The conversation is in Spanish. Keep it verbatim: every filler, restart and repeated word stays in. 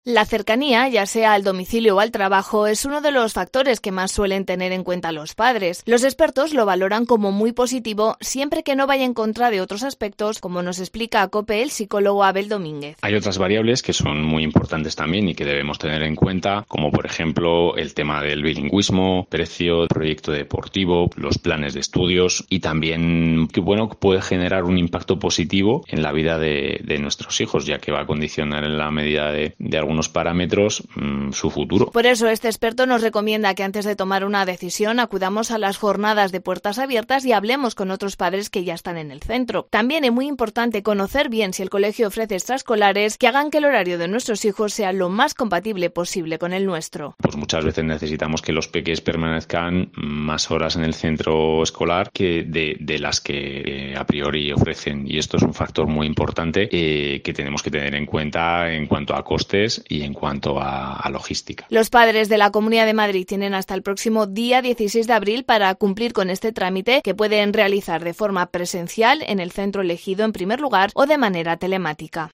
La cercanía, ya sea al domicilio o al trabajo, es uno de los factores que más suelen tener en cuenta los padres. Los expertos lo valoran como muy positivo siempre que no vaya en contra de otros aspectos, como nos explica a COPE el psicólogo Abel Domínguez. Hay otras variables que son muy importantes también y que debemos tener en cuenta, como por ejemplo el tema del bilingüismo, precio, proyecto deportivo, los planes de estudios y también que bueno puede generar un impacto positivo en la vida de, de nuestros hijos, ya que va a condicionar en la medida de, de algunos unos parámetros mmm, su futuro. Por eso este experto nos recomienda que antes de tomar una decisión acudamos a las jornadas de puertas abiertas y hablemos con otros padres que ya están en el centro. También es muy importante conocer bien si el colegio ofrece extraescolares que hagan que el horario de nuestros hijos sea lo más compatible posible con el nuestro. Pues muchas veces necesitamos que los peques permanezcan más horas en el centro escolar que de, de las que eh, a priori ofrecen, y esto es un factor muy importante eh, que tenemos que tener en cuenta en cuanto a costes y en cuanto a, a logística. Los padres de la Comunidad de Madrid tienen hasta el próximo día dieciséis de abril para cumplir con este trámite, que pueden realizar de forma presencial en el centro elegido en primer lugar o de manera telemática.